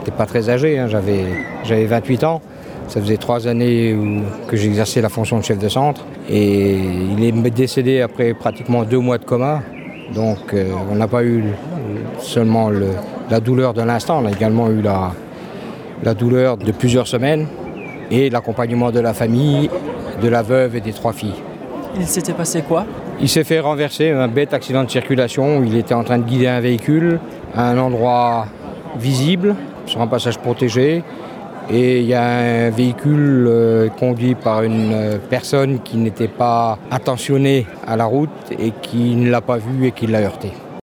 J'étais pas très âgé, hein, j'avais 28 ans. Ça faisait 3 années que j'exerçais la fonction de chef de centre. Et il est décédé après pratiquement 2 mois de coma. Donc on n'a pas eu seulement la douleur de l'instant, on a également eu la douleur de plusieurs semaines et l'accompagnement de la famille, de la veuve et des 3 filles. Il s'était passé quoi ? Il s'est fait renverser, un bête accident de circulation. Il était en train de guider un véhicule à un endroit visible, sur un passage protégé. Et il y a un véhicule conduit par une personne qui n'était pas attentionnée à la route et qui ne l'a pas vu et qui l'a heurté.